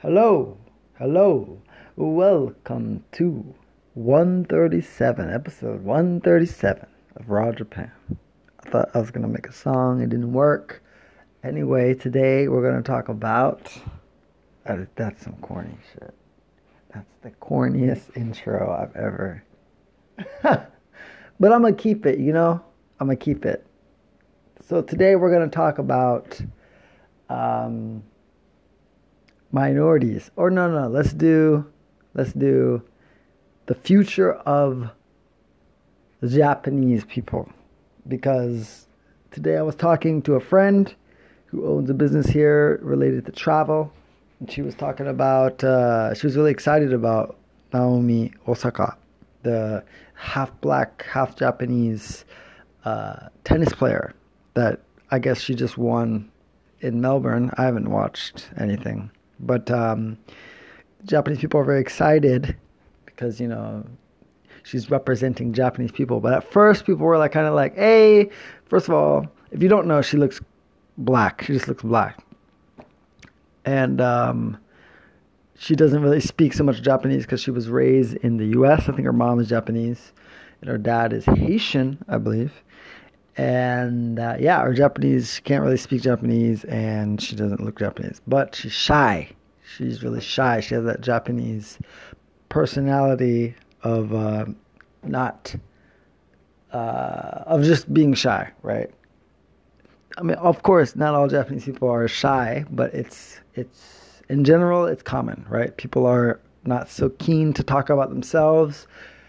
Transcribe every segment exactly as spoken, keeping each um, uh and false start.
Hello, hello, welcome to one thirty-seven, episode one thirty-seven of Raw Japan. I thought I was going to make a song, it didn't work. Anyway, today we're going to talk about, uh, that's some corny shit. That's the corniest intro I've ever, but I'm going to keep it, you know, I'm going to keep it. So today we're going to talk about, um, minorities, or no, no, let's do, let's do the future of the Japanese people, because today I was talking to a friend who owns a business here related to travel, and she was talking about, uh, she was really excited about Naomi Osaka, the half black, half Japanese uh, tennis player that I guess she just won in Melbourne. I haven't watched anything. But um, Japanese people are very excited because, you know, she's representing Japanese people. But at first, people were like, kind of like, hey, first of all, if you don't know, she looks black. She just looks black. And um, she doesn't really speak so much Japanese because she was raised in the U S. I think her mom is Japanese and her dad is Haitian, I believe. And uh, yeah, her Japanese, she can't really speak Japanese and she doesn't look Japanese, but she's shy. She's really shy. She has that Japanese personality of uh, not, uh, of just being shy, right? I mean, of course, not all Japanese people are shy, but it's, it's, in general, it's common, right? People are not so keen to talk about themselves.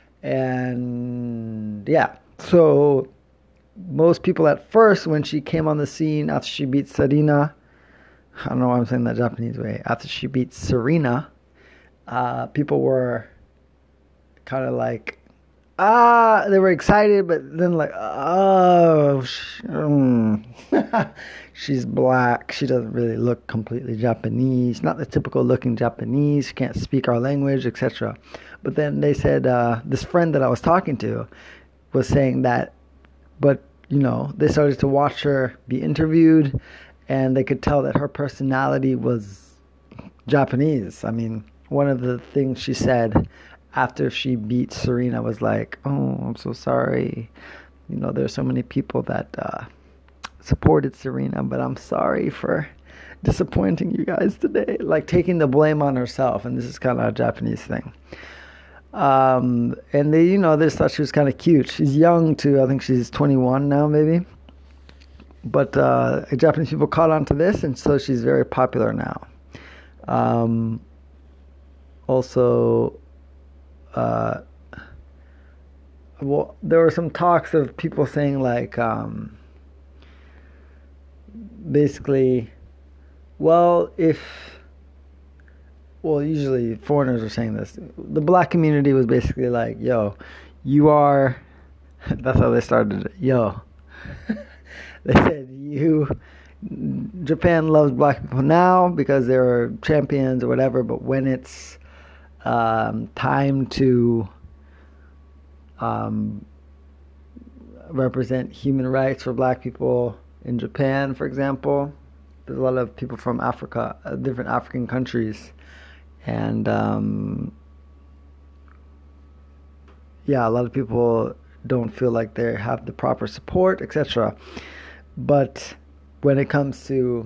And yeah, so most people at first, when she came on the scene after she beat Serena, I don't know why I'm saying that Japanese way, after she beat Serena, uh, people were kind of like, ah, they were excited, but then like, oh, sh- mm. she's black, she doesn't really look completely Japanese, not the typical looking Japanese, she can't speak our language, et cetera. But then they said, uh, this friend that I was talking to was saying that, but, you know, they started to watch her be interviewed, and they could tell that her personality was Japanese. I mean, one of the things she said after she beat Serena was like, oh, I'm so sorry. You know, there's so many people that uh, supported Serena, but I'm sorry for disappointing you guys today. Like, taking the blame on herself, and this is kind of a Japanese thing. Um, and they, you know, they just thought she was kind of cute. She's young too. I think she's twenty-one now, maybe. But uh, Japanese people caught on to this, and so she's very popular now. Um, also, uh, well, there were some talks of people saying like, um, basically, well, if Well, usually foreigners are saying this. The black community was basically like, yo, you are, that's how they started it. Yo, they said, you, Japan loves black people now because they're champions or whatever, but when it's um, time to um, represent human rights for black people in Japan, for example, there's a lot of people from Africa, uh, different African countries. And, um, yeah, a lot of people don't feel like they have the proper support, et cetera. But when it comes to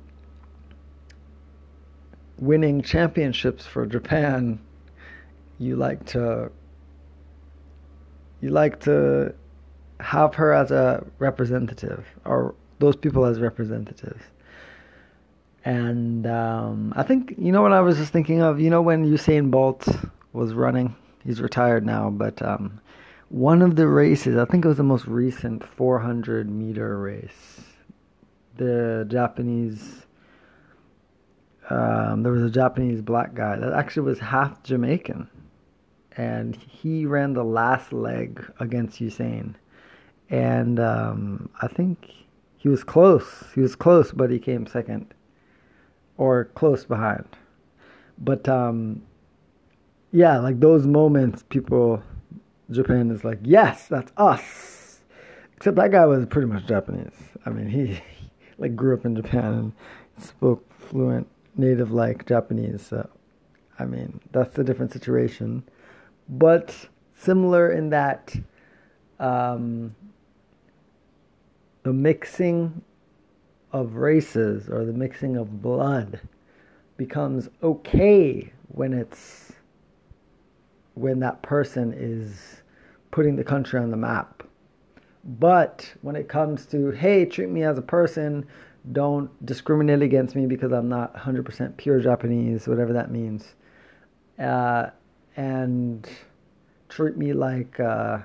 winning championships for Japan, you like to, you like to have her as a representative, or those people as representatives. And um, I think, you know what I was just thinking of? You know when Usain Bolt was running? He's retired now, but um, one of the races, I think it was the most recent four hundred meter race. The Japanese, um, there was a Japanese black guy that actually was half Jamaican. And he ran the last leg against Usain. And um, I think he was close. He was close, but he came second. Or close behind. But, um, yeah, like those moments, people, Japan is like, yes, that's us. Except that guy was pretty much Japanese. I mean, he, he like grew up in Japan and spoke fluent native like Japanese. So, I mean, that's a different situation. But similar in that um, the mixing of races or the mixing of blood becomes okay when it's when that person is putting the country on the map. But when it comes to, hey, treat me as a person, don't discriminate against me because I'm not one hundred percent pure Japanese, whatever that means, uh, and treat me like uh,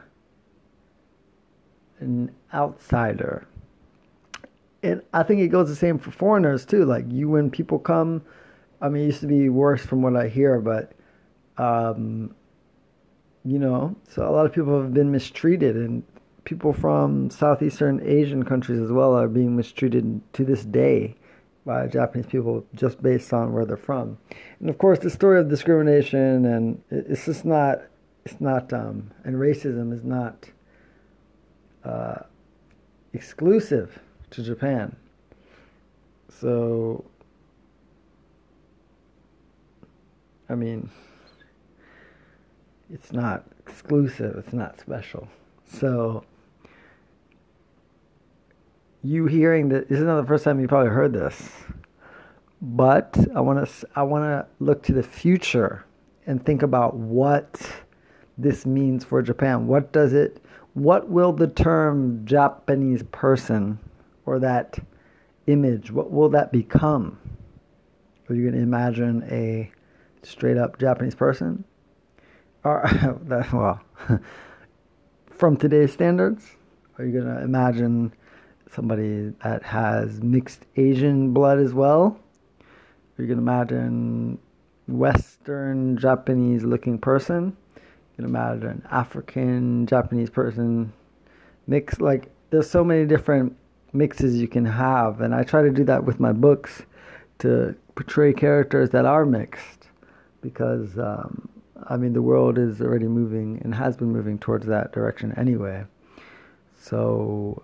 an outsider. And I think it goes the same for foreigners too. Like you, when people come, I mean, it used to be worse from what I hear, but, um, you know, so a lot of people have been mistreated, and people from Southeastern Asian countries as well are being mistreated to this day by Japanese people just based on where they're from. And of course, the story of discrimination, and it's just not, it's not, um, and racism is not uh, exclusive to Japan. So, I mean, it's not exclusive, it's not special. So, you hearing that, this is not the first time you probably heard this, but I want to I want to look to the future and think about what this means for Japan. What does it, what will the term Japanese person, or that image, what will that become? Are you going to imagine a straight up Japanese person? Or, well, from today's standards, are you going to imagine somebody that has mixed Asian blood as well? Are you going to imagine Western Japanese looking person? You can imagine African Japanese person mixed. Like, there's so many different mixes you can have, and I try to do that with my books to portray characters that are mixed, because um, I mean the world is already moving and has been moving towards that direction anyway. So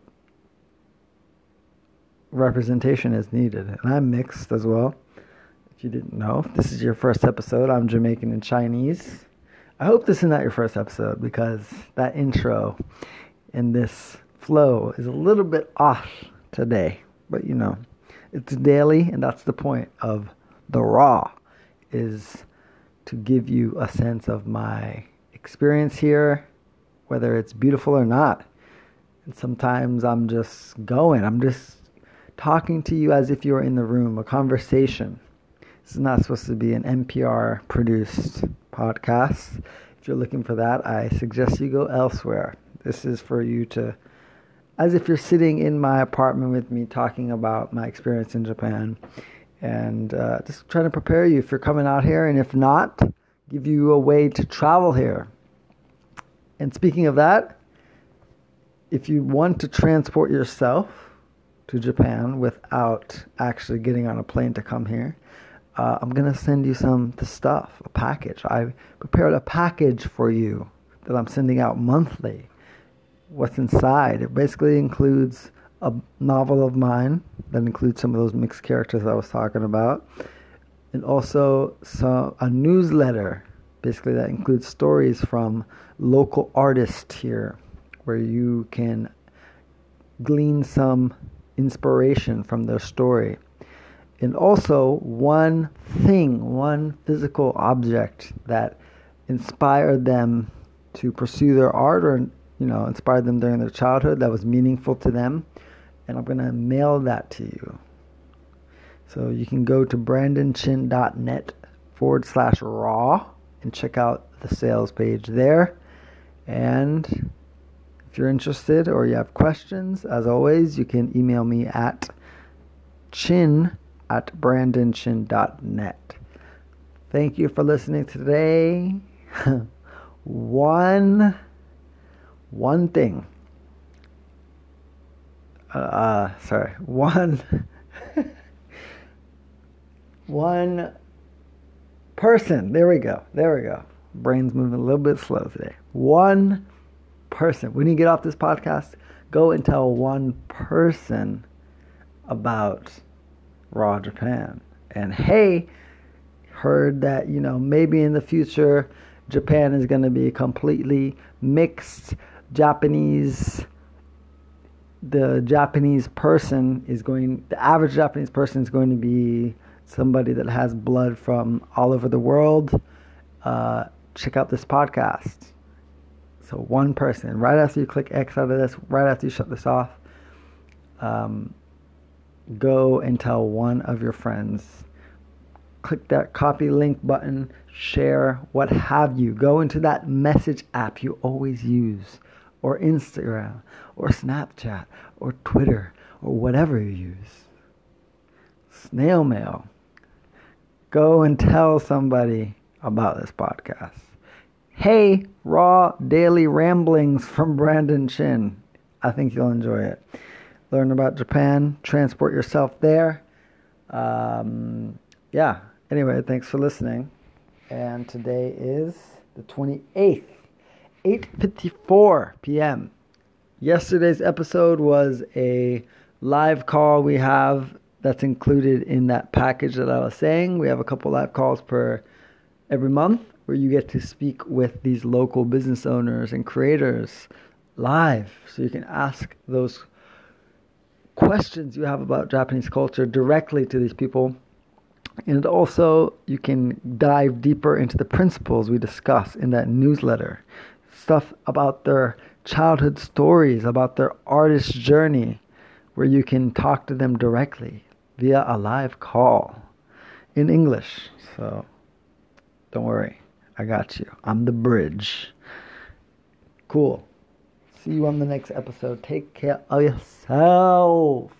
representation is needed, and I'm mixed as well. If you didn't know, if this is your first episode, I'm Jamaican and Chinese. I hope this is not your first episode, because that intro and this flow is a little bit off today, but you know, it's daily, and that's the point of the raw, is to give you a sense of my experience here, whether it's beautiful or not. And sometimes I'm just going, I'm just talking to you as if you were in the room, a conversation. This is not supposed to be an N P R produced podcast. If you're looking for that, I suggest you go elsewhere. This is for you to, as if you're sitting in my apartment with me talking about my experience in Japan, and uh, just trying to prepare you if you're coming out here, and if not, give you a way to travel here. And speaking of that, if you want to transport yourself to Japan without actually getting on a plane to come here, uh, I'm going to send you some the stuff, a package. I prepared a package for you that I'm sending out monthly. What's inside? It basically includes a novel of mine that includes some of those mixed characters I was talking about, and also some, a newsletter, basically, that includes stories from local artists here, where you can glean some inspiration from their story. And also one thing, one physical object that inspired them to pursue their art, or, you know, inspired them during their childhood, that was meaningful to them. And I'm going to mail that to you. So you can go to brandonchin.net forward slash raw and check out the sales page there. And if you're interested or you have questions, as always, you can email me at chin at brandonchin.net. Thank you for listening today. one, one thing. Uh, sorry, one, one person. There we go. There we go. Brain's moving a little bit slow today. One person. When you get off this podcast, go and tell one person about Raw Japan. And hey, heard that, you know, maybe in the future Japan is going to be completely mixed Japanese. The Japanese person is going, the average Japanese person is going to be somebody that has blood from all over the world. Uh, check out this podcast. So one person, right after you click X out of this, right after you shut this off, um, go and tell one of your friends. Click that copy link button, share, what have you. Go into that message app you always use, or Instagram, or Snapchat, or Twitter, or whatever you use. Snail mail. Go and tell somebody about this podcast. Hey, raw daily ramblings from Brandon Chin. I think you'll enjoy it. Learn about Japan, transport yourself there. Um, yeah. Anyway, thanks for listening. And today is the twenty-eighth, eight fifty-four p.m. Yesterday's episode was a live call we have that's included in that package that I was saying. We have a couple live calls per every month where you get to speak with these local business owners and creators live. So you can ask those questions you have about Japanese culture directly to these people. And also, you can dive deeper into the principles we discuss in that newsletter. Stuff about their childhood stories, about their artist journey, where you can talk to them directly via a live call in English. So, don't worry. I got you. I'm the bridge. Cool. See you on the next episode. Take care of yourself.